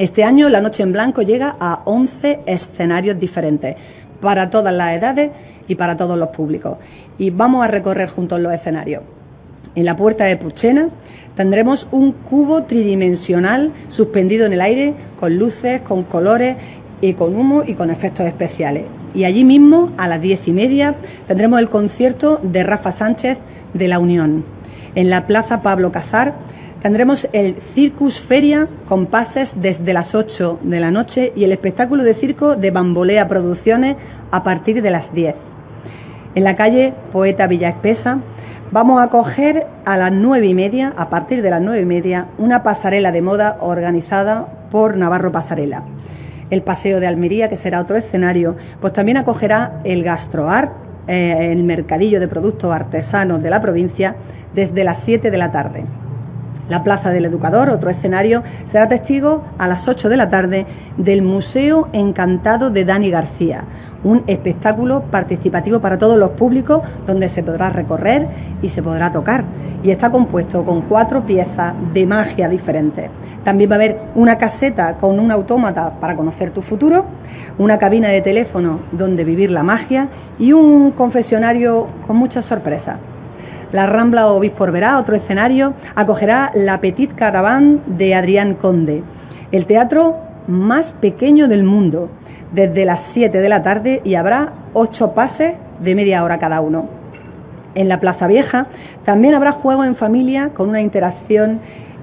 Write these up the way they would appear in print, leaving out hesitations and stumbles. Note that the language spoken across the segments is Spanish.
Este año la Noche en Blanco llega a 11 escenarios diferentes, para todas las edades y para todos los públicos. Y vamos a recorrer juntos los escenarios. En la Puerta de Purchena tendremos un cubo tridimensional suspendido en el aire, con luces, con colores y con humo y con efectos especiales. Y allí mismo, a las 10:30, tendremos el concierto de Rafa Sánchez de La Unión. En la Plaza Pablo Casar tendremos el Circus Feria con pases desde las 8 de la noche y el espectáculo de circo de Bambolea Producciones a partir de las 10. En la calle Poeta Villa Espesa vamos a acoger a las 9:30, a partir de las 9:30, una pasarela de moda organizada por Navarro Pasarela. El Paseo de Almería, que será otro escenario, pues también acogerá el Gastroart, el mercadillo de productos artesanos de la provincia, desde las 7 de la tarde. La Plaza del Educador, otro escenario, será testigo a las 8 de la tarde del Museo Encantado de Dani García, un espectáculo participativo para todos los públicos donde se podrá recorrer y se podrá tocar, y está compuesto con 4 piezas de magia diferentes. También va a haber una caseta con un autómata para conocer tu futuro, una cabina de teléfono donde vivir la magia y un confesionario con muchas sorpresas. La Rambla Obispo Orberá, otro escenario, acogerá la Petit Caravane de Adrián Conde, el teatro más pequeño del mundo, desde las 7 de la tarde, y habrá 8 pases de media hora cada uno. En la Plaza Vieja también habrá juegos en familia con una instalación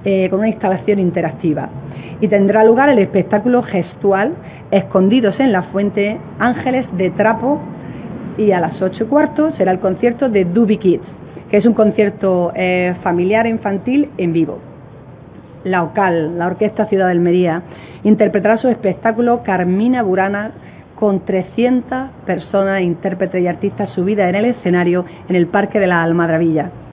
interactiva, y tendrá lugar el espectáculo gestual Escondidos en la Fuente, Ángeles de Trapo, y a las 8:15 será el concierto de Dubi Kids, que es un concierto familiar e infantil en vivo. La OCAL, la Orquesta Ciudad de Almería, interpretará su espectáculo Carmina Burana con 300 personas, intérpretes y artistas subidas en el escenario en el Parque de la Almadravilla.